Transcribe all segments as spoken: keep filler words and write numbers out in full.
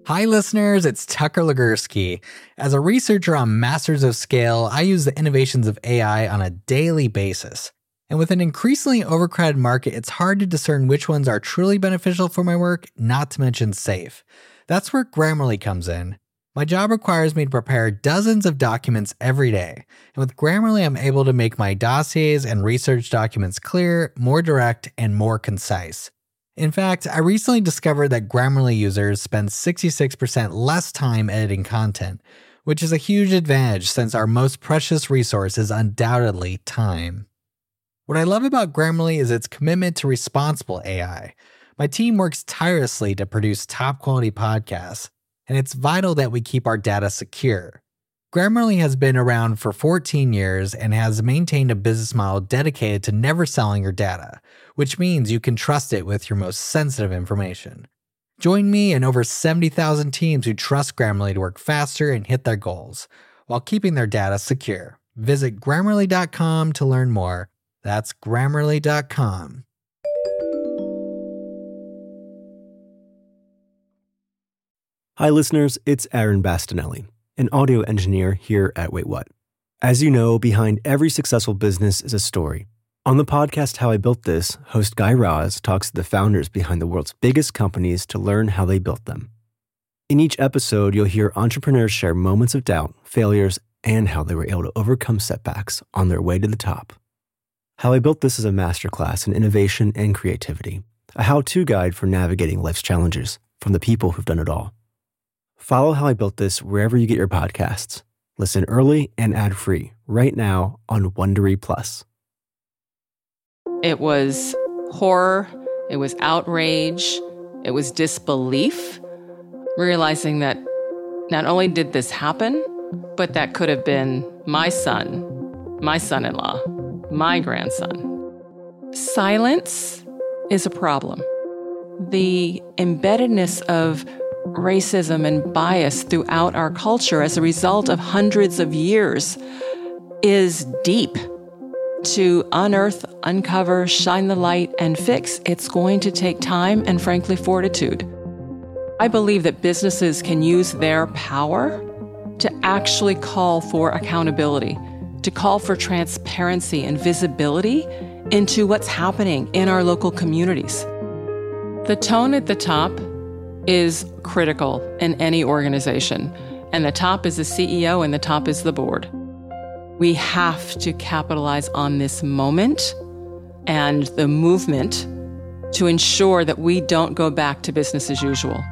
Hi listeners, it's Tucker Legursky. As a researcher on Masters of Scale, I use the innovations of A I on a daily basis. And with an increasingly overcrowded market, it's hard to discern which ones are truly beneficial for my work, not to mention safe. That's where Grammarly comes in. My job requires me to prepare dozens of documents every day. And with Grammarly, I'm able to make my dossiers and research documents clear, more direct, and more concise. In fact, I recently discovered that Grammarly users spend sixty-six percent less time editing content, which is a huge advantage since our most precious resource is undoubtedly time. What I love about Grammarly is its commitment to responsible A I. My team works tirelessly to produce top-quality podcasts, and it's vital that we keep our data secure. Grammarly has been around for fourteen years and has maintained a business model dedicated to never selling your data, which means you can trust it with your most sensitive information. Join me and over seventy thousand teams who trust Grammarly to work faster and hit their goals, while keeping their data secure. Visit Grammarly dot com to learn more. That's Grammarly dot com. Hi listeners, it's Aaron Bastinelli, an audio engineer here at Wait What. As you know, behind every successful business is a story. On the podcast How I Built This, host Guy Raz talks to the founders behind the world's biggest companies to learn how they built them. In each episode, you'll hear entrepreneurs share moments of doubt, failures, and how they were able to overcome setbacks on their way to the top. How I Built This is a masterclass in innovation and creativity, a how-to guide for navigating life's challenges from the people who've done it all. Follow How I Built This wherever you get your podcasts. Listen early and ad-free right now on Wondery Plus. It was horror, it was outrage, it was disbelief, realizing that not only did this happen, but that could have been my son, my son-in-law, my grandson. Silence is a problem. The embeddedness of racism and bias throughout our culture as a result of hundreds of years is deep. To unearth, uncover, shine the light, and fix, it's going to take time and, frankly, fortitude. I believe that businesses can use their power to actually call for accountability, to call for transparency and visibility into what's happening in our local communities. The tone at the top is critical in any organization, and the top is the C E O and the top is the board. We have to capitalize on this moment and the movement to ensure that we don't go back to business as usual.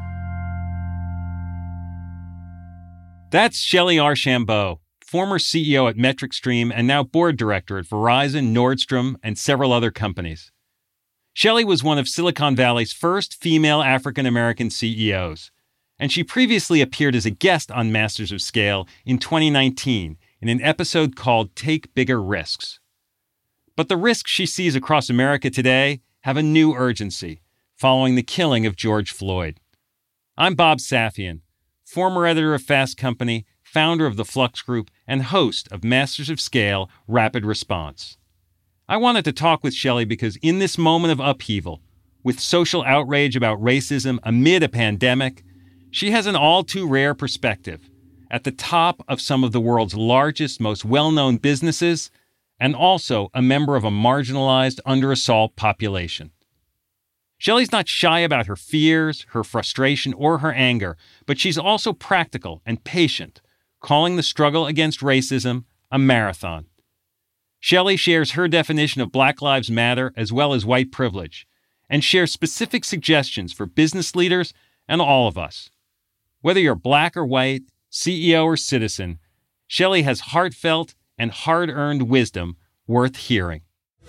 That's Shelley Archambault, former C E O at MetricStream and now board director at Verizon, Nordstrom, and several other companies. Shelley was one of Silicon Valley's first female African-American C E Os, and she previously appeared as a guest on Masters of Scale in twenty nineteen in an episode called Take Bigger Risks. But the risks she sees across America today have a new urgency following the killing of George Floyd. I'm Bob Safian, former editor of Fast Company, founder of the Flux Group, and host of Masters of Scale Rapid Response. I wanted to talk with Shelley because in this moment of upheaval, with social outrage about racism amid a pandemic, she has an all-too-rare perspective at the top of some of the world's largest, most well-known businesses, and also a member of a marginalized, under-assault population. Shelley's not shy about her fears, her frustration, or her anger, but she's also practical and patient, calling the struggle against racism a marathon. Shelley shares her definition of Black Lives Matter as well as white privilege, and shares specific suggestions for business leaders and all of us. Whether you're black or white, C E O or citizen, Shelley has heartfelt and hard-earned wisdom worth hearing.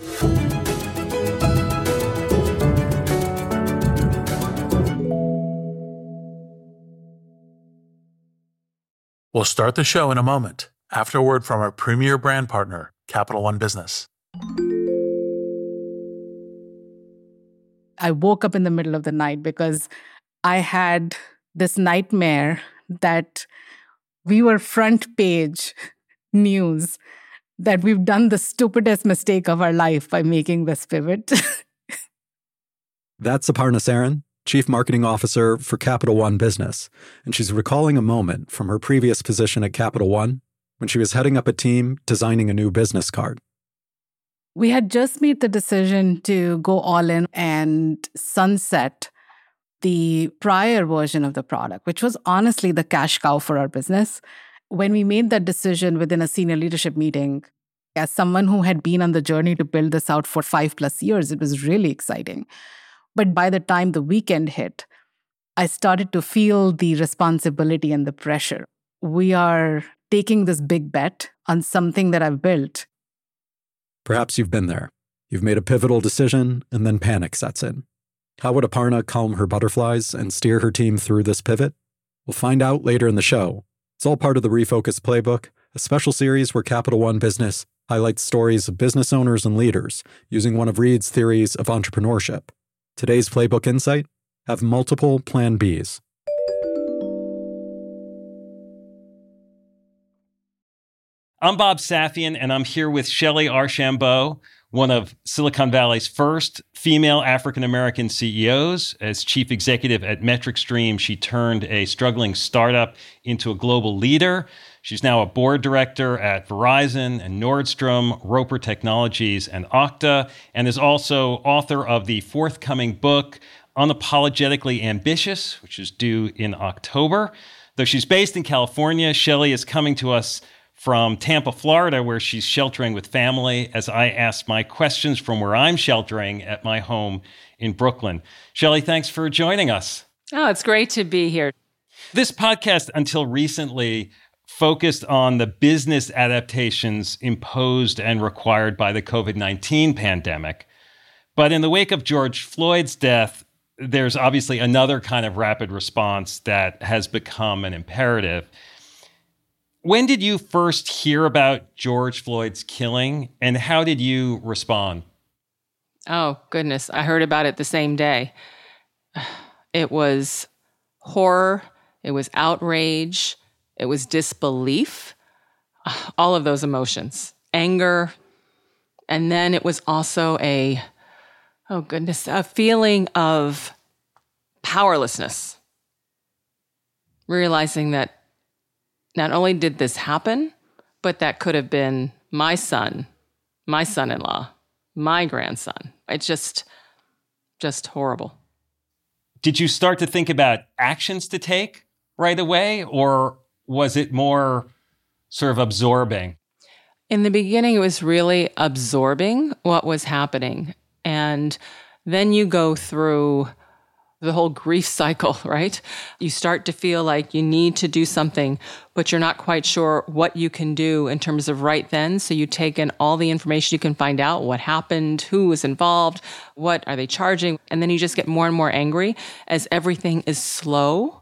We'll start the show in a moment, after a word from our premier brand partner, Capital One Business. I woke up in the middle of the night because I had this nightmare that we were front page news, that we've done the stupidest mistake of our life by making this pivot. That's Aparna Saran, Chief Marketing Officer for Capital One Business, and she's recalling a moment from her previous position at Capital One when she was heading up a team designing a new business card. We had just made the decision to go all in and sunset the prior version of the product, which was honestly the cash cow for our business. When we made that decision within a senior leadership meeting, as someone who had been on the journey to build this out for five plus years, it was really exciting. But by the time the weekend hit, I started to feel the responsibility and the pressure. We are taking this big bet on something that I've built. Perhaps you've been there. You've made a pivotal decision, and then panic sets in. How would Aparna calm her butterflies and steer her team through this pivot? We'll find out later in the show. It's all part of the Refocus Playbook, a special series where Capital One Business highlights stories of business owners and leaders using one of Reid's theories of entrepreneurship. Today's Playbook Insight: have multiple Plan Bs. I'm Bob Safian, and I'm here with Shelley Archambault, one of Silicon Valley's first female African-American C E Os. As chief executive at MetricStream, she turned a struggling startup into a global leader. She's now a board director at Verizon and Nordstrom, Roper Technologies, and Okta, and is also author of the forthcoming book, Unapologetically Ambitious, which is due in October. Though she's based in California, Shelley is coming to us from Tampa, Florida, where she's sheltering with family, as I ask my questions from where I'm sheltering at my home in Brooklyn. Shelley, thanks for joining us. Oh, it's great to be here. This podcast, until recently, focused on the business adaptations imposed and required by the covid nineteen pandemic. But in the wake of George Floyd's death, there's obviously another kind of rapid response that has become an imperative. When did you first hear about George Floyd's killing, and how did you respond? Oh, goodness. I heard about it the same day. It was horror. It was outrage. It was disbelief. All of those emotions. Anger. And then it was also a, oh goodness, a feeling of powerlessness. Realizing that not only did this happen, but that could have been my son, my son-in-law, my grandson. It's just, just horrible. Did you start to think about actions to take right away, or was it more sort of absorbing? In the beginning, it was really absorbing what was happening. And then you go through the whole grief cycle, right? You start to feel like you need to do something, but you're not quite sure what you can do in terms of right then. So you take in all the information you can find out, what happened, who was involved, what are they charging? And then you just get more and more angry as everything is slow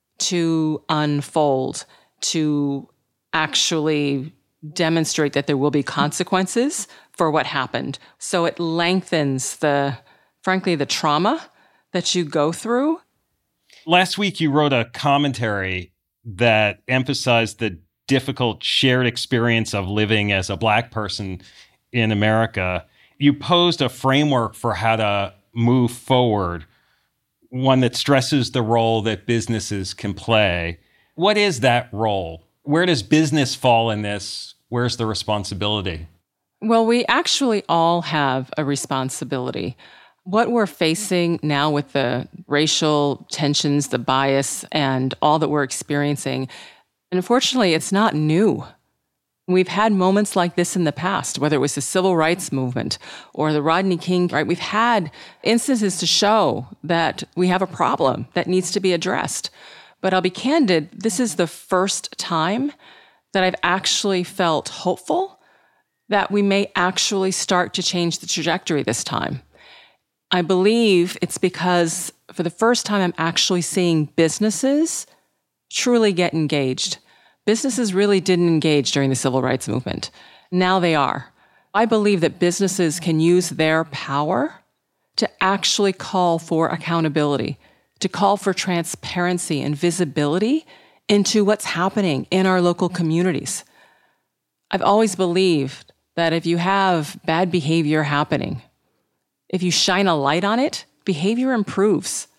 to unfold, to actually demonstrate that there will be consequences for what happened. So it lengthens the, frankly, the trauma that you go through. Last week, you wrote a commentary that emphasized the difficult shared experience of living as a Black person in America. You posed a framework for how to move forward, one that stresses the role that businesses can play. What is that role? Where does business fall in this? Where's the responsibility? Well, we actually all have a responsibility. What we're facing now with the racial tensions, the bias, and all that we're experiencing, unfortunately, it's not new. We've had moments like this in the past, whether it was the civil rights movement or the Rodney King, right? We've had instances to show that we have a problem that needs to be addressed. But I'll be candid, this is the first time that I've actually felt hopeful that we may actually start to change the trajectory this time. I believe it's because for the first time, I'm actually seeing businesses truly get engaged. Businesses really didn't engage during the civil rights movement. Now they are. I believe that businesses can use their power to actually call for accountability, to call for transparency and visibility into what's happening in our local communities. I've always believed that if you have bad behavior happening, if you shine a light on it, behavior improves.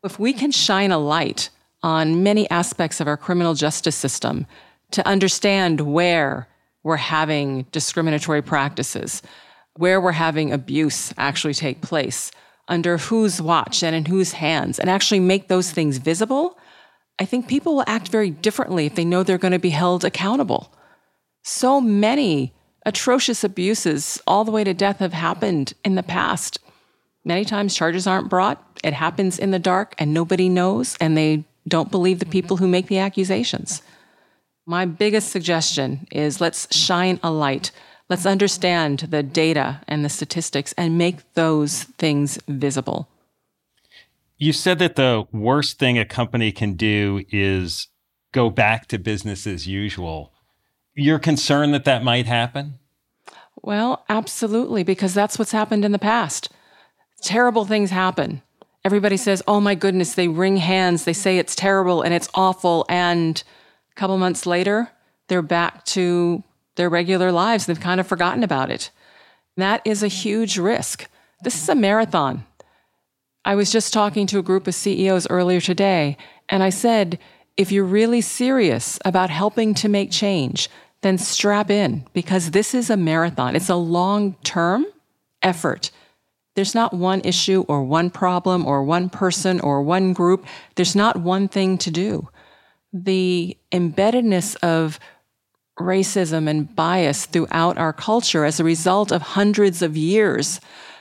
If we can shine a light on many aspects of our criminal justice system to understand where we're having discriminatory practices, where we're having abuse actually take place, under whose watch and in whose hands, and actually make those things visible, I think people will act very differently if they know they're going to be held accountable. So many atrocious abuses all the way to death have happened in the past. Many times charges aren't brought. It happens in the dark and nobody knows, and they don't believe the people who make the accusations. My biggest suggestion is let's shine a light. Let's understand the data and the statistics and make those things visible. You said that the worst thing a company can do is go back to business as usual. You're concerned that that might happen? Well, absolutely, because that's what's happened in the past. Terrible things happen. Everybody says, oh my goodness, they wring hands, they say it's terrible and it's awful, and a couple months later, they're back to their regular lives. They've kind of forgotten about it. That is a huge risk. This is a marathon. I was just talking to a group of C E Os earlier today, and I said, if you're really serious about helping to make change, then strap in, because this is a marathon. It's a long-term effort. There's not one issue or one problem or one person or one group. There's not one thing to do. The embeddedness of racism and bias throughout our culture as a result of hundreds of years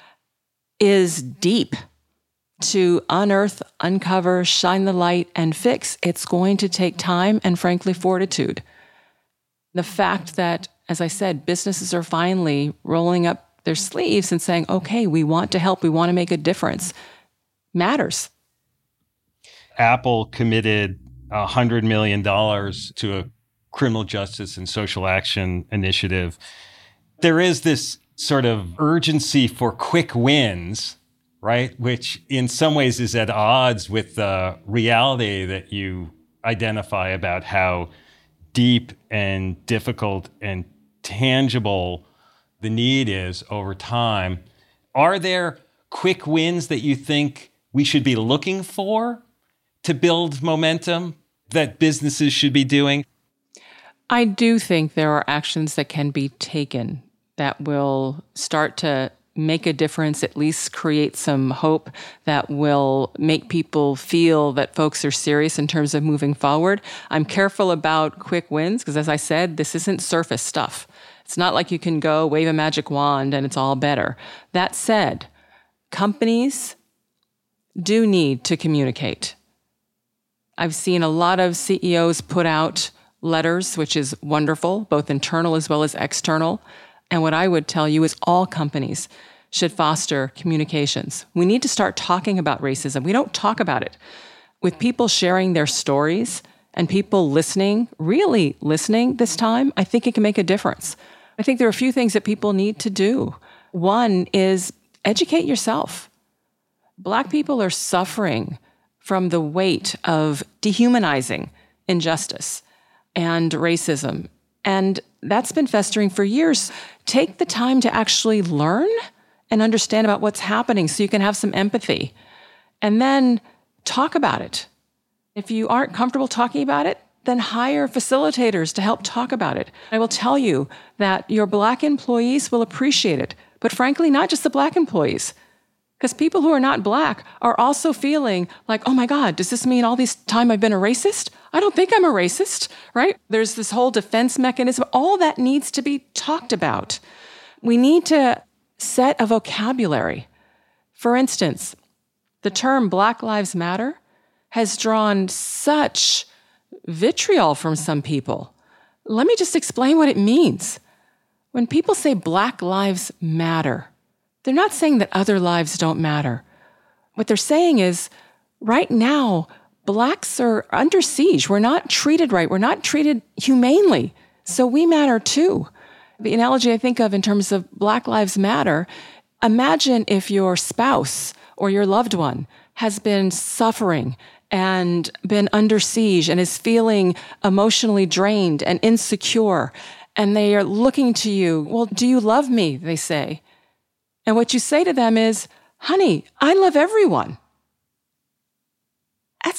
is deep. To unearth, uncover, shine the light, and fix, it's going to take time and, frankly, fortitude. The fact that, as I said, businesses are finally rolling up their sleeves and saying, okay, we want to help, we want to make a difference, matters. Apple committed one hundred million dollars to a criminal justice and social action initiative. There is this sort of urgency for quick wins, right? Which in some ways is at odds with the reality that you identify about how deep and difficult and tangible the need is over time. Are there quick wins that you think we should be looking for to build momentum that businesses should be doing? I do think there are actions that can be taken that will start to make a difference, at least create some hope, that will make people feel that folks are serious in terms of moving forward. I'm careful about quick wins because, as I said, this isn't surface stuff. It's not like you can go wave a magic wand and it's all better. That said, companies do need to communicate. I've seen a lot of C E Os put out letters, which is wonderful, both internal as well as external. And what I would tell you is all companies should foster communications. We need to start talking about racism. We don't talk about it. With people sharing their stories and people listening, really listening this time, I think it can make a difference. I think there are a few things that people need to do. One is educate yourself. Black people are suffering from the weight of dehumanizing injustice and racism. And that's been festering for years. Take the time to actually learn and understand about what's happening so you can have some empathy. And then talk about it. If you aren't comfortable talking about it, then hire facilitators to help talk about it. I will tell you that your Black employees will appreciate it. But frankly, not just the Black employees. Because people who are not Black are also feeling like, oh my God, does this mean all this time I've been a racist? I don't think I'm a racist, right? There's this whole defense mechanism. All that needs to be talked about. We need to set a vocabulary. For instance, the term Black Lives Matter has drawn such vitriol from some people. Let me just explain what it means. When people say Black Lives Matter, they're not saying that other lives don't matter. What they're saying is, right now, Blacks are under siege. We're not treated right. We're not treated humanely. So we matter too. The analogy I think of in terms of Black Lives Matter, imagine if your spouse or your loved one has been suffering and been under siege and is feeling emotionally drained and insecure, and they are looking to you. Well, do you love me? They say. And what you say to them is, honey, I love everyone.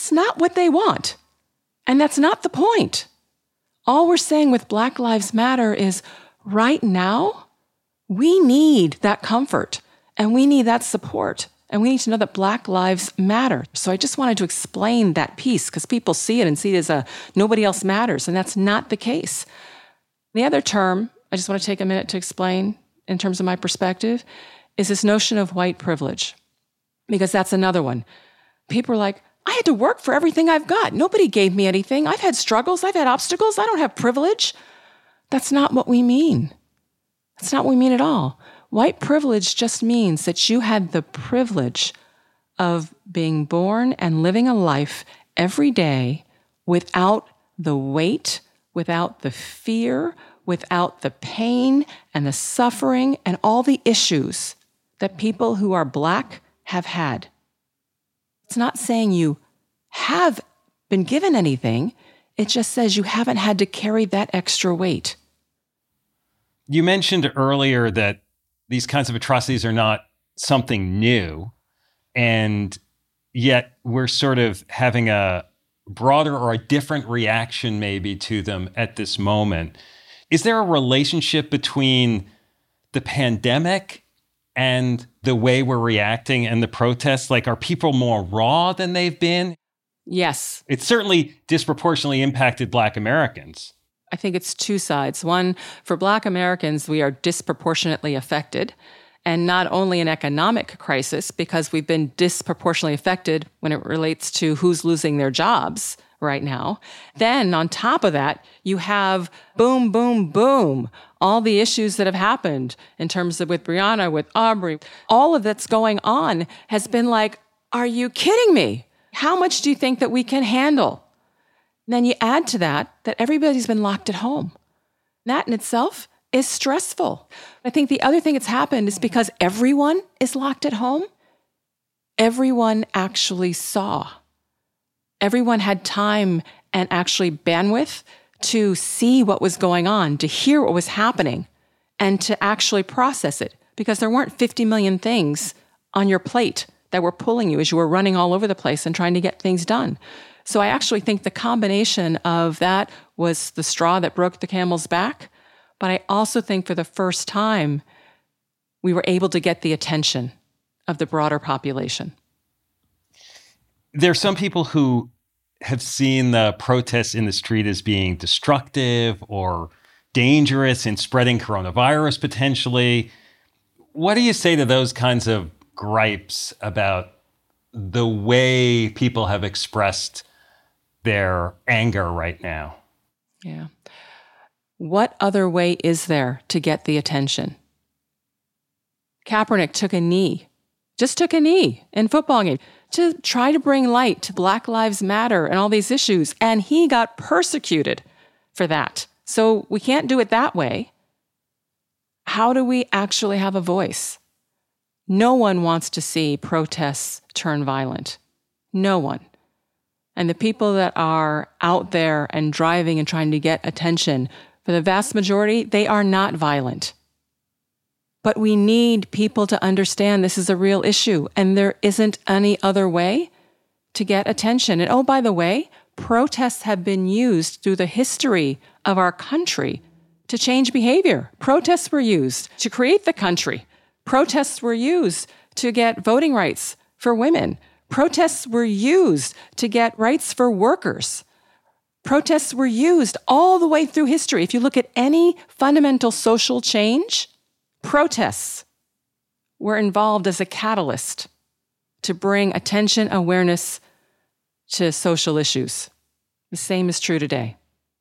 That's not what they want. And that's not the point. All we're saying with Black Lives Matter is right now, we need that comfort and we need that support. And we need to know that Black lives matter. So I just wanted to explain that piece because people see it and see it as a nobody else matters. And that's not the case. The other term I just want to take a minute to explain in terms of my perspective is this notion of white privilege, because that's another one. People are like, I had to work for everything I've got. Nobody gave me anything. I've had struggles. I've had obstacles. I don't have privilege. That's not what we mean. That's not what we mean at all. White privilege just means that you had the privilege of being born and living a life every day without the weight, without the fear, without the pain and the suffering and all the issues that people who are Black have had. It's not saying you have been given anything. It just says you haven't had to carry that extra weight. You mentioned earlier that these kinds of atrocities are not something new, and yet we're sort of having a broader or a different reaction maybe to them at this moment. Is there a relationship between the pandemic and the way we're reacting and the protests? Like, are people more raw than they've been? Yes. It certainly disproportionately impacted Black Americans. I think it's two sides. One, for Black Americans, we are disproportionately affected, and not only an economic crisis, because we've been disproportionately affected when it relates to who's losing their jobs right now. Then on top of that, you have boom, boom, boom, all the issues that have happened in terms of with Breonna, with Aubrey. All of that's going on has been like, are you kidding me? How much do you think that we can handle? And then you add to that that everybody's been locked at home. That in itself is stressful. I think the other thing that's happened is because everyone is locked at home, everyone actually saw. Everyone had time and actually bandwidth to see what was going on, to hear what was happening, and to actually process it, because there weren't fifty million things on your plate that were pulling you as you were running all over the place and trying to get things done. So I actually think the combination of that was the straw that broke the camel's back. But I also think for the first time, we were able to get the attention of the broader population. There are some people who have seen the protests in the street as being destructive or dangerous in spreading coronavirus potentially. What do you say to those kinds of gripes about the way people have expressed their anger right now? Yeah. What other way is there to get the attention? Kaepernick took a knee, just took a knee in football game to try to bring light to Black Lives Matter and all these issues, and he got persecuted for that. So we can't do it that way. How do we actually have a voice? No one wants to see protests turn violent. No one. And the people that are out there and driving and trying to get attention, for the vast majority, they are not violent. But we need people to understand this is a real issue, and there isn't any other way to get attention. And oh, by the way, protests have been used through the history of our country to change behavior. Protests were used to create the country. Protests were used to get voting rights for women. Protests were used to get rights for workers. Protests were used all the way through history. If you look at any fundamental social change, protests were involved as a catalyst to bring attention, awareness to social issues. The same is true today.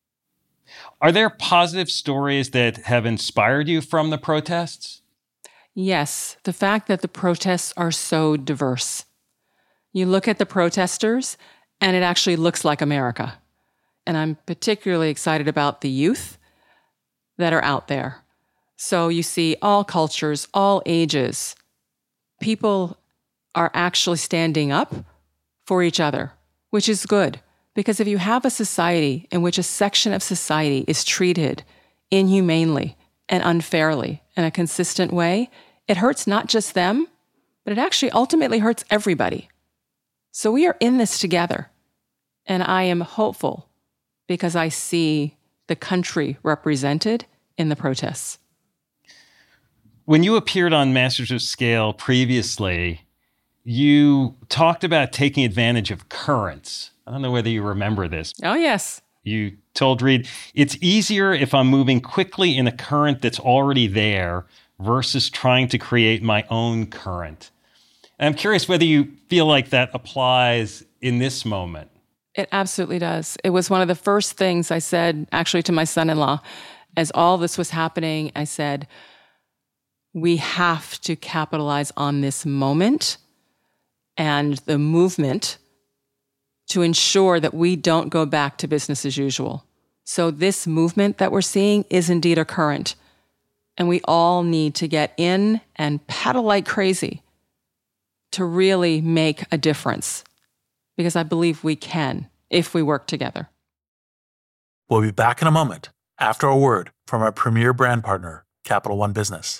Are there positive stories that have inspired you from the protests? Yes, the fact that the protests are so diverse. You look at the protesters, and it actually looks like America. And I'm particularly excited about the youth that are out there. So you see all cultures, all ages. People are actually standing up for each other, which is good. Because if you have a society in which a section of society is treated inhumanely and unfairly in a consistent way, it hurts not just them, but it actually ultimately hurts everybody. So we are in this together. And I am hopeful because I see the country represented in the protests. When you appeared on Masters of Scale previously, you talked about taking advantage of currents. I don't know whether you remember this. Oh, yes. You told Reed, it's easier if I'm moving quickly in a current that's already there versus trying to create my own current. And I'm curious whether you feel like that applies in this moment. It absolutely does. It was one of the first things I said, actually, to my son-in-law. As all this was happening, I said, we have to capitalize on this moment and the movement to ensure that we don't go back to business as usual. So this movement that we're seeing is indeed a current. And we all need to get in and paddle like crazy to really make a difference. Because I believe we can if we work together. We'll be back in a moment after a word from our premier brand partner, Capital One Business.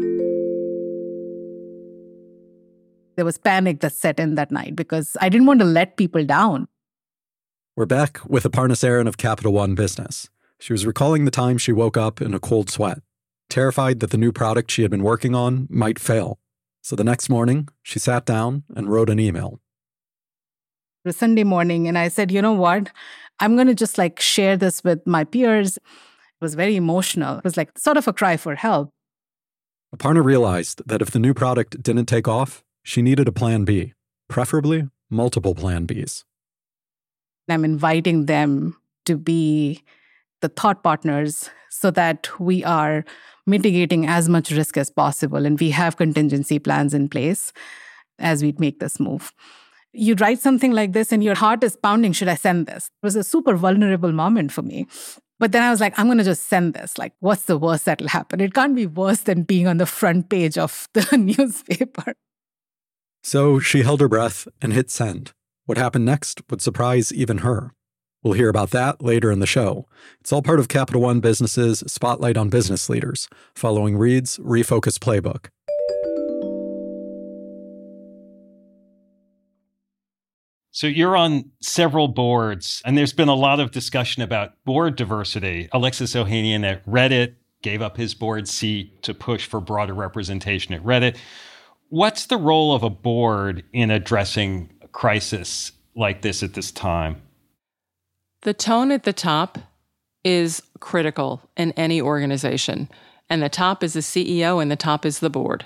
There was panic that set in that night because I didn't want to let people down. We're back with Aparna Saran of Capital One Business. She was recalling the time she woke up in a cold sweat, terrified that the new product she had been working on might fail. So the next morning, she sat down and wrote an email. It was Sunday morning, and I said, you know what? I'm going to just like share this with my peers. It was very emotional. It was like sort of a cry for help. Aparna realized that if the new product didn't take off, she needed a plan B, preferably multiple plan Bs. I'm inviting them to be the thought partners so that we are mitigating as much risk as possible and we have contingency plans in place as we make this move. You write something like this and your heart is pounding, should I send this? It was a super vulnerable moment for me. But then I was like, I'm going to just send this. Like, what's the worst that'll happen? It can't be worse than being on the front page of the newspaper. So she held her breath and hit send. What happened next would surprise even her. We'll hear about that later in the show. It's all part of Capital One Business's Spotlight on Business Leaders, following Reed's Refocus Playbook. So you're on several boards, and there's been a lot of discussion about board diversity. Alexis Ohanian at Reddit gave up his board seat to push for broader representation at Reddit. What's the role of a board in addressing a crisis like this at this time? The tone at the top is critical in any organization, and the top is the C E O and the top is the board.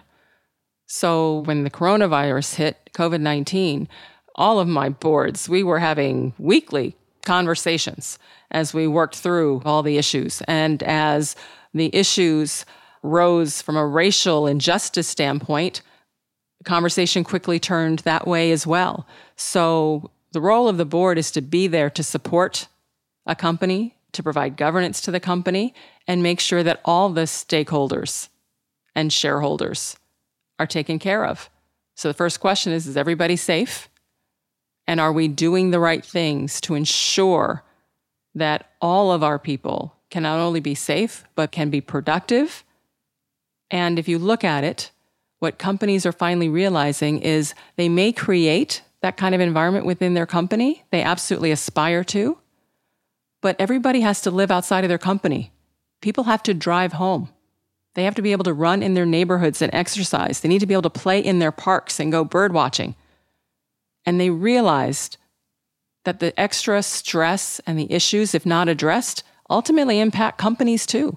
So when the coronavirus hit, COVID nineteen, all of my boards, we were having weekly conversations as we worked through all the issues. And as the issues rose from a racial injustice standpoint, the conversation quickly turned that way as well. So the role of the board is to be there to support a company, to provide governance to the company, and make sure that all the stakeholders and shareholders are taken care of. So the first question is, is everybody safe? And are we doing the right things to ensure that all of our people can not only be safe, but can be productive? And if you look at it, what companies are finally realizing is they may create that kind of environment within their company. They absolutely aspire to. But everybody has to live outside of their company. People have to drive home. They have to be able to run in their neighborhoods and exercise. They need to be able to play in their parks and go bird watching. And they realized that the extra stress and the issues, if not addressed, ultimately impact companies too.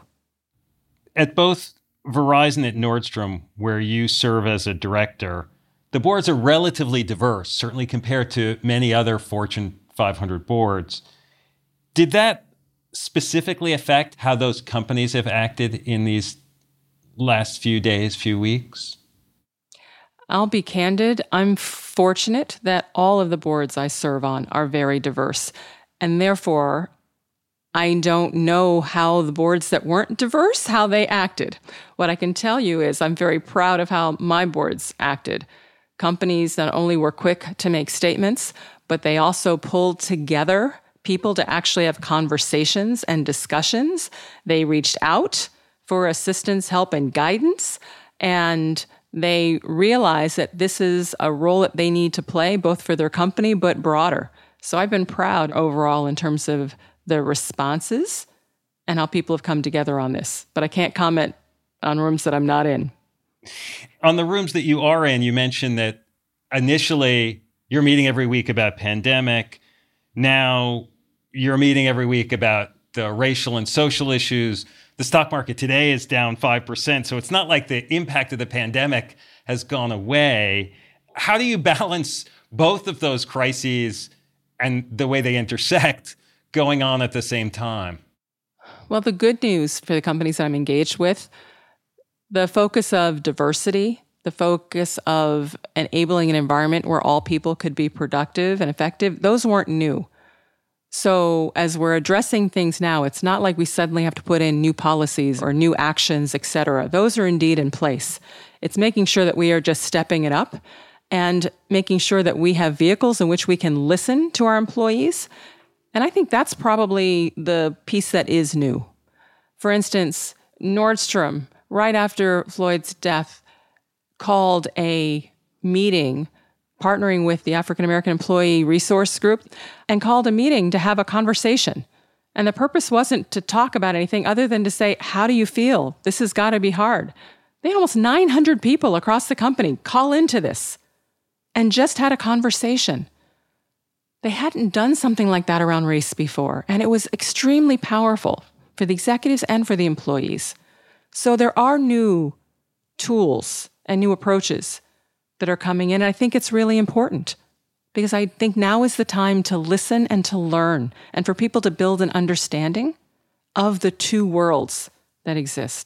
At both Verizon and Nordstrom, where you serve as a director, the boards are relatively diverse, certainly compared to many other Fortune five hundred boards. Did that specifically affect how those companies have acted in these last few days, few weeks? I'll be candid. I'm fortunate that all of the boards I serve on are very diverse. And therefore, I don't know how the boards that weren't diverse, how they acted. What I can tell you is I'm very proud of how my boards acted. Companies not only were quick to make statements, but they also pulled together people to actually have conversations and discussions. They reached out for assistance, help, and guidance. And they realize that this is a role that they need to play both for their company, but broader. So I've been proud overall in terms of the responses and how people have come together on this. But I can't comment on rooms that I'm not in. On the rooms that you are in, you mentioned that initially you're meeting every week about pandemic. Now you're meeting every week about the racial and social issues. The stock market today is down five percent. So it's not like the impact of the pandemic has gone away. How do you balance both of those crises and the way they intersect going on at the same time? Well, the good news for the companies that I'm engaged with, the focus of diversity, the focus of enabling an environment where all people could be productive and effective, those weren't new. So as we're addressing things now, it's not like we suddenly have to put in new policies or new actions, et cetera. Those are indeed in place. It's making sure that we are just stepping it up and making sure that we have vehicles in which we can listen to our employees. And I think that's probably the piece that is new. For instance, Nordstrom, right after Floyd's death, called a meeting partnering with the African American Employee Resource Group and called a meeting to have a conversation. And the purpose wasn't to talk about anything other than to say, how do you feel? This has got to be hard. They had almost nine hundred people across the company call into this and just had a conversation. They hadn't done something like that around race before, and it was extremely powerful for the executives and for the employees. So there are new tools and new approaches that are coming in. And I think it's really important because I think now is the time to listen and to learn and for people to build an understanding of the two worlds that exist.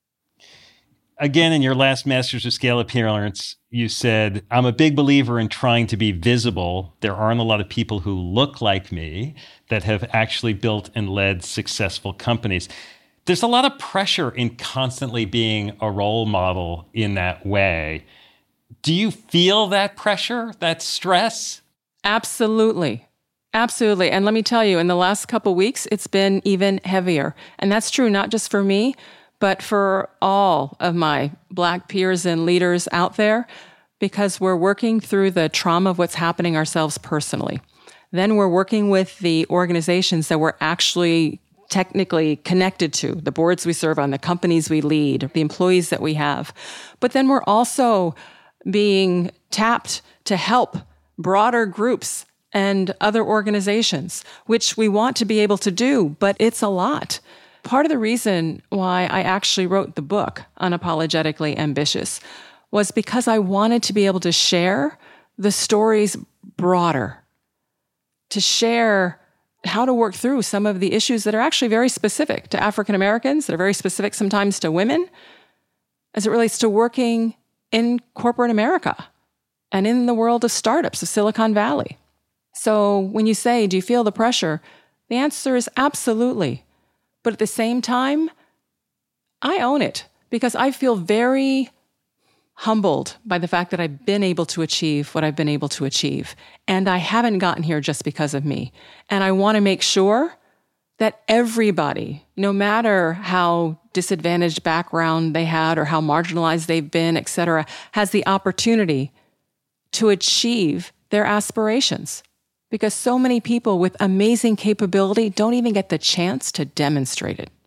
Again, in your last Masters of Scale appearance, you said, I'm a big believer in trying to be visible. There aren't a lot of people who look like me that have actually built and led successful companies. There's a lot of pressure in constantly being a role model in that way. Do you feel that pressure, that stress? Absolutely. Absolutely. And let me tell you, in the last couple of weeks, it's been even heavier. And that's true not just for me, but for all of my Black peers and leaders out there, because we're working through the trauma of what's happening ourselves personally. Then we're working with the organizations that we're actually technically connected to, the boards we serve on, the companies we lead, the employees that we have. But then we're also being tapped to help broader groups and other organizations, which we want to be able to do, but it's a lot. Part of the reason why I actually wrote the book, Unapologetically Ambitious, was because I wanted to be able to share the stories broader, to share how to work through some of the issues that are actually very specific to African Americans, that are very specific sometimes to women, as it relates to working in corporate America and in the world of startups of Silicon Valley. So when you say, do you feel the pressure? The answer is absolutely. But at the same time, I own it because I feel very humbled by the fact that I've been able to achieve what I've been able to achieve. And I haven't gotten here just because of me. And I want to make sure that everybody, no matter how disadvantaged background they had or how marginalized they've been, et cetera, has the opportunity to achieve their aspirations. Because so many people with amazing capability don't even get the chance to demonstrate it.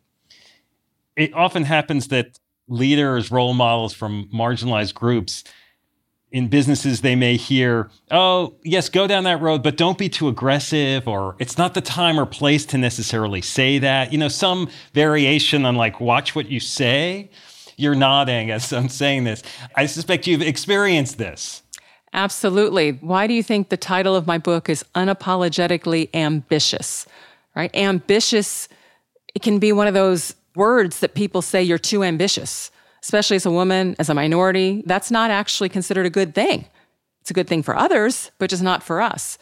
It often happens that leaders, role models from marginalized groups in businesses, they may hear, oh, yes, go down that road, but don't be too aggressive, or it's not the time or place to necessarily say that. You know, some variation on like, watch what you say. You're nodding as I'm saying this. I suspect you've experienced this. Absolutely. Why do you think the title of my book is Unapologetically Ambitious, right? Ambitious, it can be one of those words that people say you're too ambitious, especially as a woman, as a minority. That's not actually considered a good thing. It's a good thing for others, but just not for us.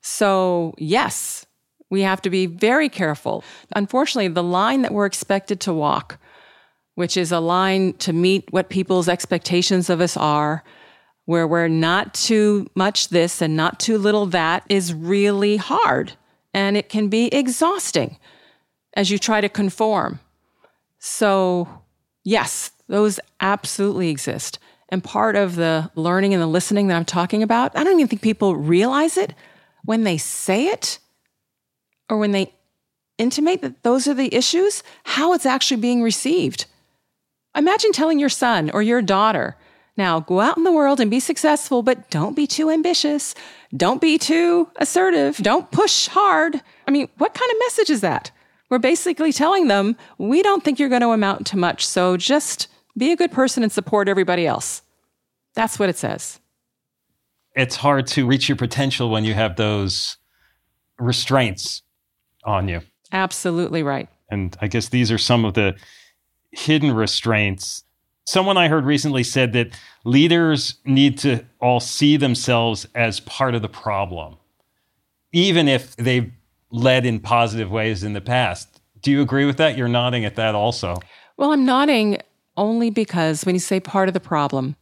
So yes, we have to be very careful. Unfortunately, the line that we're expected to walk, which is a line to meet what people's expectations of us are, where we're not too much this and not too little that, is really hard. And it can be exhausting as you try to conform. So yes, those absolutely exist. And part of the learning and the listening that I'm talking about, I don't even think people realize it, when they say it or when they intimate that those are the issues, how it's actually being received. Imagine telling your son or your daughter, now go out in the world and be successful, but don't be too ambitious. Don't be too assertive. Don't push hard. I mean, what kind of message is that? We're basically telling them, we don't think you're going to amount to much, so just be a good person and support everybody else. That's what it says. It's hard to reach your potential when you have those restraints on you. Absolutely right. And I guess these are some of the hidden restraints. Someone I heard recently said that leaders need to all see themselves as part of the problem, even if they've led in positive ways in the past. Do you agree with that? You're nodding at that also. Well, I'm nodding only because when you say part of the problem,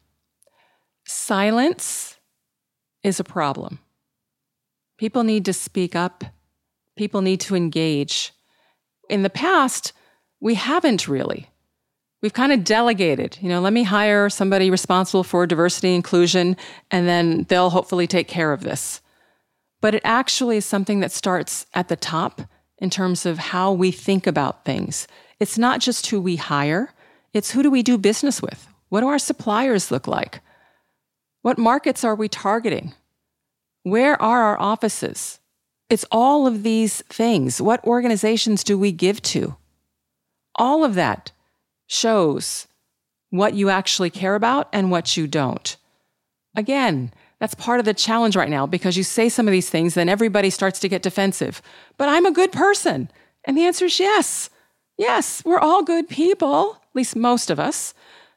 silence is a problem. People need to speak up. People need to engage. In the past, we haven't really. We've kind of delegated, you know, let me hire somebody responsible for diversity inclusion, and then they'll hopefully take care of this. But it actually is something that starts at the top in terms of how we think about things. It's not just who we hire, it's who do we do business with? What do our suppliers look like? What markets are we targeting? Where are our offices? It's all of these things. What organizations do we give to? All of that shows what you actually care about and what you don't. Again, that's part of the challenge right now, because you say some of these things, then everybody starts to get defensive. But I'm a good person. And the answer is yes. Yes, we're all good people, at least most of us.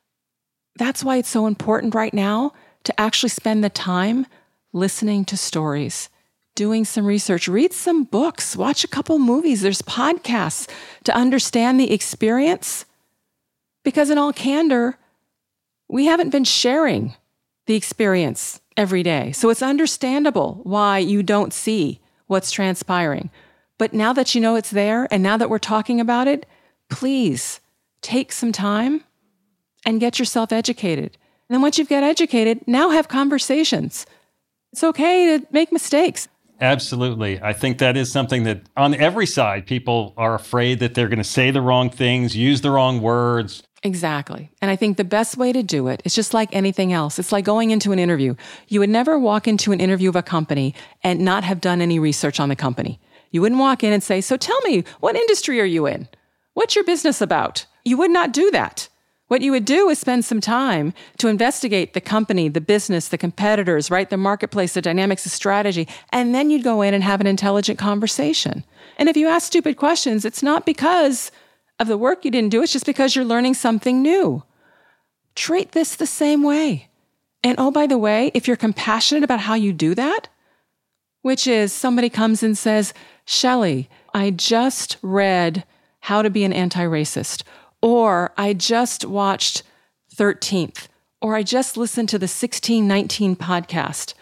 That's why it's so important right now to actually spend the time listening to stories, doing some research, read some books, watch a couple movies. There's podcasts to understand the experience. Because in all candor, we haven't been sharing the experience every day. So it's understandable why you don't see what's transpiring. But now that you know it's there, and now that we're talking about it, please take some time and get yourself educated. And then once you've got educated, now have conversations. It's okay to make mistakes. Absolutely. I think that is something that on every side, people are afraid that they're going to say the wrong things, use the wrong words. Exactly. And I think the best way to do it is just like anything else. It's like going into an interview. You would never walk into an interview of a company and not have done any research on the company. You wouldn't walk in and say, so tell me, what industry are you in? What's your business about? You would not do that. What you would do is spend some time to investigate the company, the business, the competitors, right? The marketplace, the dynamics, the strategy. And then you'd go in and have an intelligent conversation. And if you ask stupid questions, it's not because of the work you didn't do. It's just because you're learning something new. Treat this the same way. And oh, by the way, if you're compassionate about how you do that, which is somebody comes and says, Shelley, I just read How to Be an Anti-Racist, or I just watched thirteenth, or I just listened to the sixteen nineteen podcast,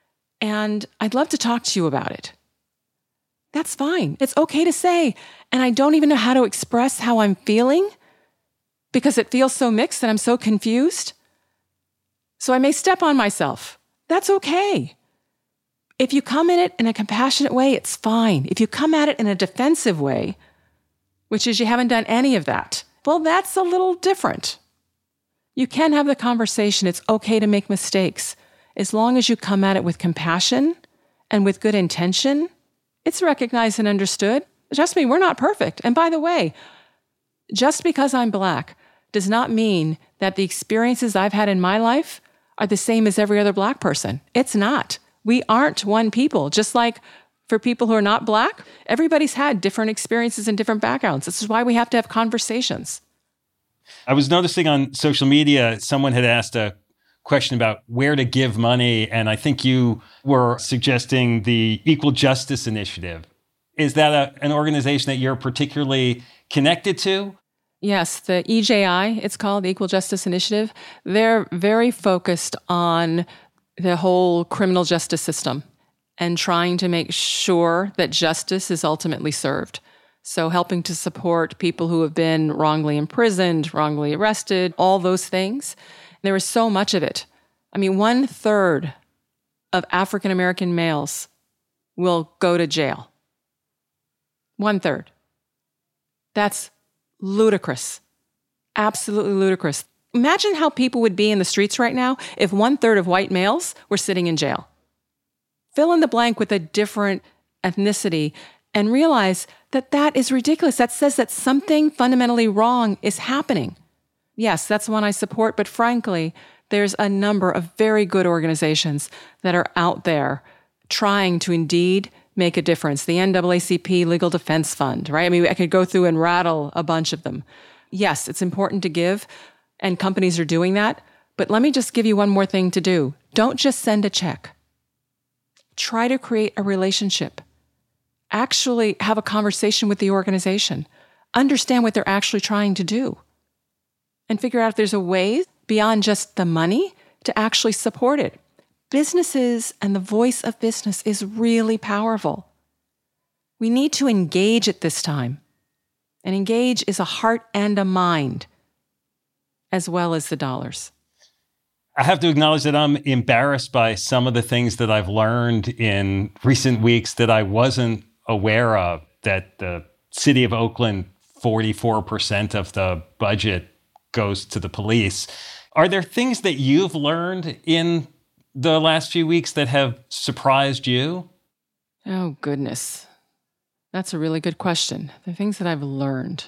and I'd love to talk to you about it. That's fine. It's okay to say, and I don't even know how to express how I'm feeling because it feels so mixed and I'm so confused. So I may step on myself. That's okay. If you come at it in a compassionate way, it's fine. If you come at it in a defensive way, which is you haven't done any of that, well, that's a little different. You can have the conversation. It's okay to make mistakes. As long as you come at it with compassion and with good intention, it's recognized and understood. Trust me, we're not perfect. And by the way, just because I'm Black does not mean that the experiences I've had in my life are the same as every other Black person. It's not. We aren't one people. Just like for people who are not Black, everybody's had different experiences and different backgrounds. This is why we have to have conversations. I was noticing on social media, someone had asked a question about where to give money, and I think you were suggesting the Equal Justice Initiative. Is that a, an organization that you're particularly connected to? Yes, the E J I, it's called, the Equal Justice Initiative. They're very focused on the whole criminal justice system and trying to make sure that justice is ultimately served. So helping to support people who have been wrongly imprisoned, wrongly arrested, all those things. There is so much of it. I mean, one third of African American males will go to jail. One third. That's ludicrous. Absolutely ludicrous. Imagine how people would be in the streets right now if one third of white males were sitting in jail. Fill in the blank with a different ethnicity and realize that that is ridiculous. That says that something fundamentally wrong is happening. Yes, that's one I support, but frankly, there's a number of very good organizations that are out there trying to indeed make a difference. The N double A C P Legal Defense Fund, right? I mean, I could go through and rattle a bunch of them. Yes, it's important to give, and companies are doing that. But let me just give you one more thing to do. Don't just send a check. Try to create a relationship. Actually have a conversation with the organization. Understand what they're actually trying to do. And figure out if there's a way beyond just the money to actually support it. Businesses and the voice of business is really powerful. We need to engage at this time. And engage is a heart and a mind, as well as the dollars. I have to acknowledge that I'm embarrassed by some of the things that I've learned in recent weeks that I wasn't aware of, that the city of Oakland, forty-four percent of the budget goes to the police. Are there things that you've learned in the last few weeks that have surprised you? Oh, goodness. That's a really good question. The things that I've learned.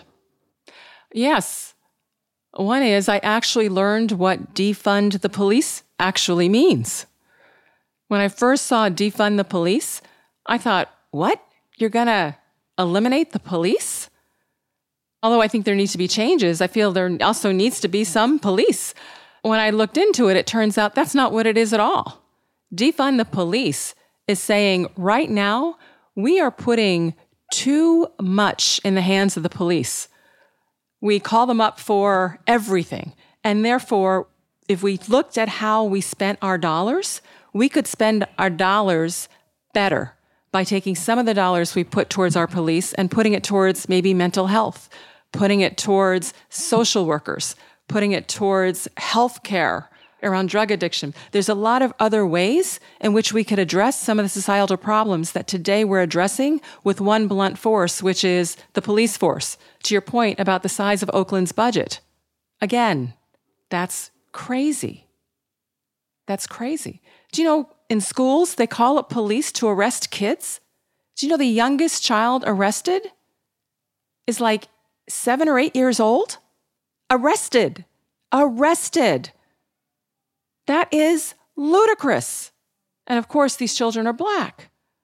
Yes. One is I actually learned what defund the police actually means. When I first saw defund the police, I thought, what? You're going to eliminate the police? Although I think there needs to be changes, I feel there also needs to be some police. When I looked into it, it turns out that's not what it is at all. Defund the police is saying right now, we are putting too much in the hands of the police. We call them up for everything. And therefore, if we looked at how we spent our dollars, we could spend our dollars better by taking some of the dollars we put towards our police and putting it towards maybe mental health, putting it towards social workers, putting it towards health care around drug addiction. There's a lot of other ways in which we could address some of the societal problems that today we're addressing with one blunt force, which is the police force. To your point about the size of Oakland's budget. Again, that's crazy. That's crazy. Do you know, in schools, they call up police to arrest kids? Do you know the youngest child arrested is like seven or eight years old? Arrested. Arrested. That is ludicrous. And of course, these children are Black.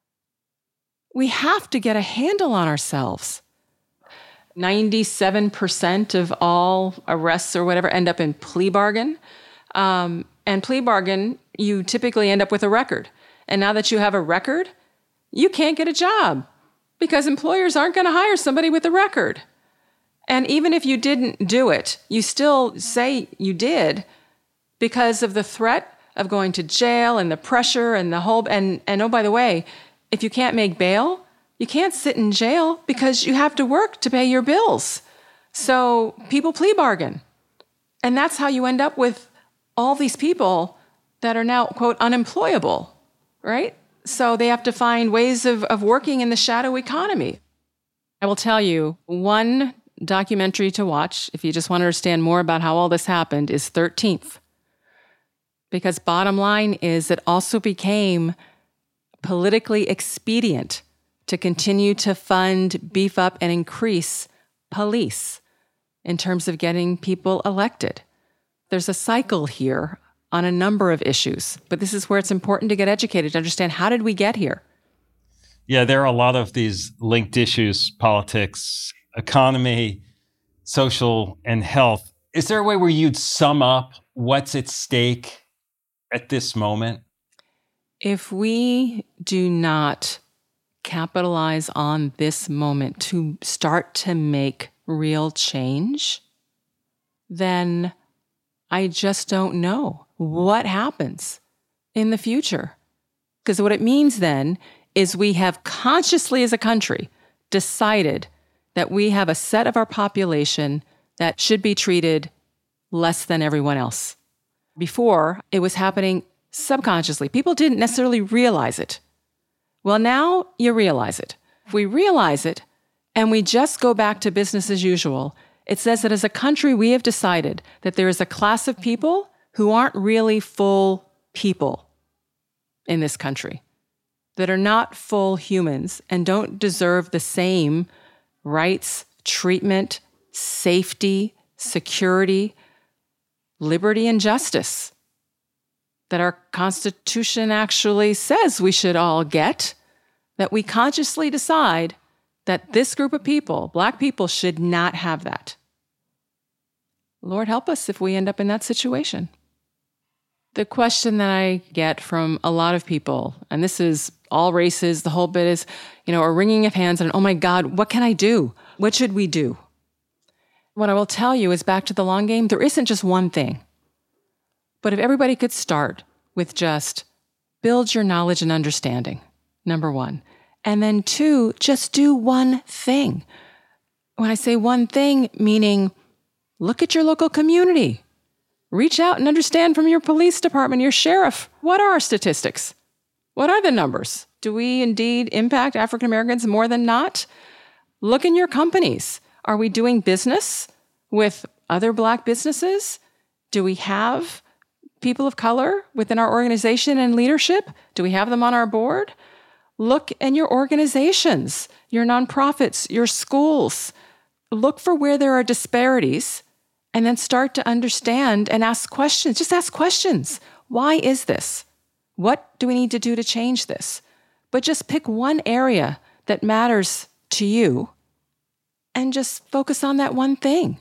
We have to get a handle on ourselves. ninety-seven percent of all arrests or whatever end up in plea bargain. Um, and plea bargain, you typically end up with a record. And now that you have a record, you can't get a job because employers aren't going to hire somebody with a record. And even if you didn't do it, you still say you did because of the threat of going to jail and the pressure and the whole, and, and oh, by the way, if you can't make bail, you can't sit in jail because you have to work to pay your bills. So people plea bargain. And that's how you end up with all these people that are now, quote, unemployable, right? So they have to find ways of, of working in the shadow economy. I will tell you, one documentary to watch, if you just want to understand more about how all this happened, is thirteenth. Because bottom line is it also became politically expedient to continue to fund, beef up, and increase police in terms of getting people elected. There's a cycle here on a number of issues, but this is where it's important to get educated, to understand how did we get here? Yeah, there are a lot of these linked issues, politics, economy, social, and health. Is there a way where you'd sum up what's at stake at this moment? If we do not capitalize on this moment to start to make real change, then I just don't know what happens in the future. Because what it means then is we have consciously as a country decided that we have a set of our population that should be treated less than everyone else. Before, it was happening subconsciously. People didn't necessarily realize it. Well, now you realize it. If we realize it and we just go back to business as usual, it says that as a country, we have decided that there is a class of people who aren't really full people in this country, that are not full humans and don't deserve the same rights, treatment, safety, security, liberty, and justice that our Constitution actually says we should all get, that we consciously decide that this group of people, Black people, should not have that. Lord help us if we end up in that situation. The question that I get from a lot of people, and this is all races, the whole bit is, you know, a wringing of hands and, oh my God, what can I do? What should we do? What I will tell you is, back to the long game, there isn't just one thing. But if everybody could start with just build your knowledge and understanding, number one. And then two, just do one thing. When I say one thing, meaning look at your local community. Reach out and understand from your police department, your sheriff, what are our statistics? What are the numbers? Do we indeed impact African Americans more than not? Look in your companies. Are we doing business with other Black businesses? Do we have people of color within our organization and leadership? Do we have them on our board? Look in your organizations, your nonprofits, your schools. Look for where there are disparities and then start to understand and ask questions. Just ask questions. Why is this? What do we need to do to change this? But just pick one area that matters to you and just focus on that one thing.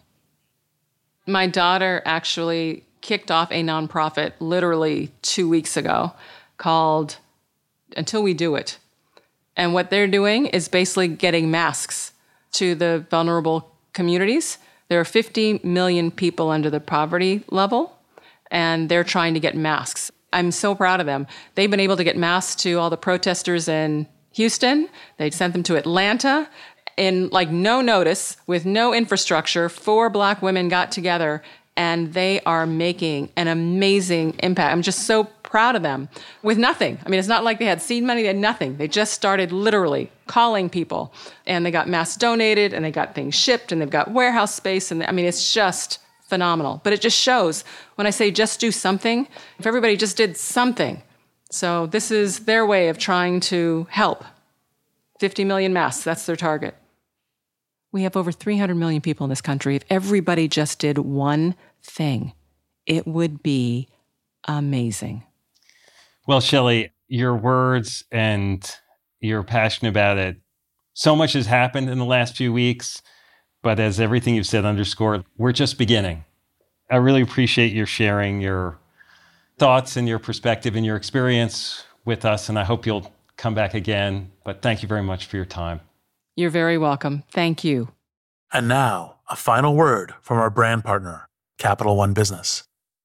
My daughter actually kicked off a nonprofit literally two weeks ago called Until We Do It. And what they're doing is basically getting masks to the vulnerable communities. There are fifty million people under the poverty level, and they're trying to get masks. I'm so proud of them. They've been able to get masks to all the protesters in Houston. They sent them to Atlanta. In like no notice, with no infrastructure, four Black women got together, and they are making an amazing impact. I'm just so proud of them with nothing. I mean, it's not like they had seed money, they had nothing. They just started literally calling people, and they got masks donated, and they got things shipped, and they've got warehouse space. And I mean, it's just phenomenal. But it just shows, when I say just do something, if everybody just did something. So this is their way of trying to help. fifty million masks, that's their target. We have over three hundred million people in this country. If everybody just did one thing, it would be amazing. Well, Shelley, your words and you're passionate about it. So much has happened in the last few weeks, but as everything you've said underscored, we're just beginning. I really appreciate your sharing your thoughts and your perspective and your experience with us, and I hope you'll come back again. But thank you very much for your time. You're very welcome. Thank you. And now, a final word from our brand partner, Capital One Business.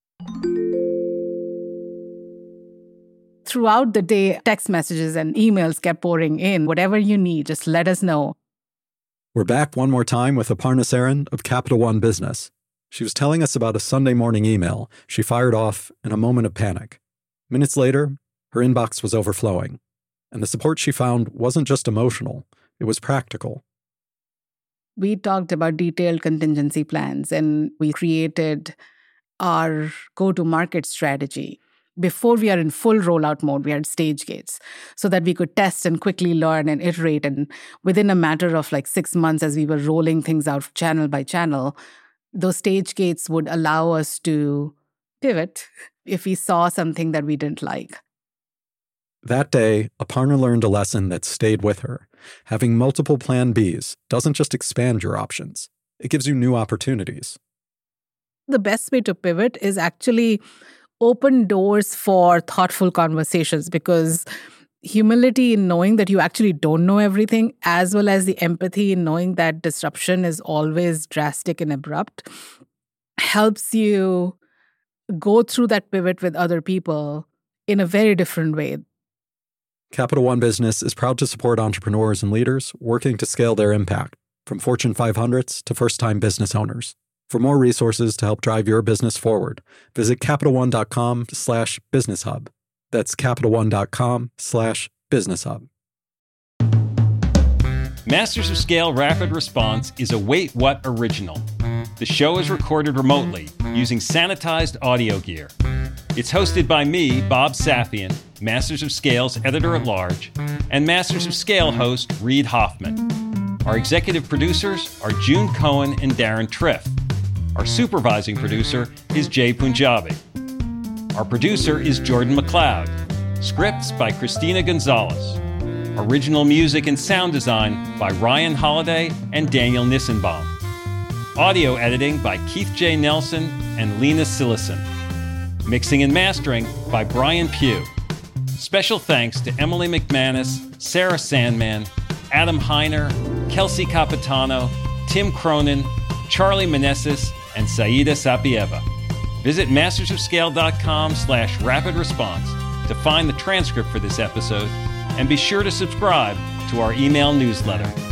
Throughout the day, text messages and emails kept pouring in. Whatever you need, just let us know. We're back one more time with Aparna Saran of Capital One Business. She was telling us about a Sunday morning email she fired off in a moment of panic. Minutes later, her inbox was overflowing. And the support she found wasn't just emotional, it was practical. We talked about detailed contingency plans, and we created our go-to-market strategy. Before we are in full rollout mode, we had stage gates so that we could test and quickly learn and iterate. And within a matter of like six months, as we were rolling things out channel by channel, those stage gates would allow us to pivot if we saw something that we didn't like. That day, Aparna learned a lesson that stayed with her. Having multiple plan Bs doesn't just expand your options, it gives you new opportunities. The best way to pivot is actually open doors for thoughtful conversations, because humility in knowing that you actually don't know everything, as well as the empathy in knowing that disruption is always drastic and abrupt, helps you go through that pivot with other people in a very different way. Capital One Business is proud to support entrepreneurs and leaders working to scale their impact, from Fortune five hundreds to first-time business owners. For more resources to help drive your business forward, visit CapitalOne.com slash Business Hub. That's CapitalOne.com slash Business Hub. Masters of Scale Rapid Response is a Wait What original. The show is recorded remotely using sanitized audio gear. It's hosted by me, Bob Safian, Masters of Scale's editor-at-large, and Masters of Scale host Reid Hoffman. Our executive producers are June Cohen and Darren Triff. Our supervising producer is Jay Punjabi. Our producer is Jordan McLeod. Scripts by Christina Gonzalez. Original music and sound design by Ryan Holiday and Daniel Nissenbaum. Audio editing by Keith J. Nelson and Lena Sillison. Mixing and mastering by Brian Pugh. Special thanks to Emily McManus, Sarah Sandman, Adam Heiner, Kelsey Capitano, Tim Cronin, Charlie Meneses, and Saida Sapieva. Visit mastersofscale.com slash rapid response to find the transcript for this episode, and be sure to subscribe to our email newsletter.